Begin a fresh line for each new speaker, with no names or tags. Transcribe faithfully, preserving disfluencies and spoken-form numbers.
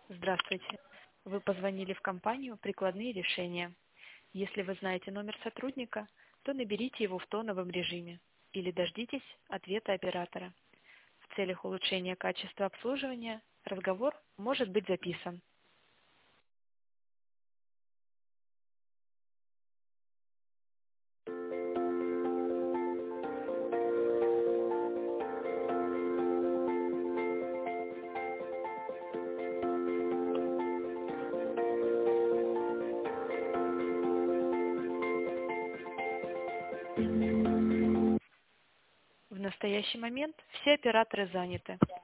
Здравствуйте. Вы позвонили в компанию «Прикладные решения». Если вы знаете номер сотрудника, то наберите его в тоновом режиме или дождитесь ответа оператора. В целях улучшения качества обслуживания разговор может быть записан. В настоящий момент все операторы заняты.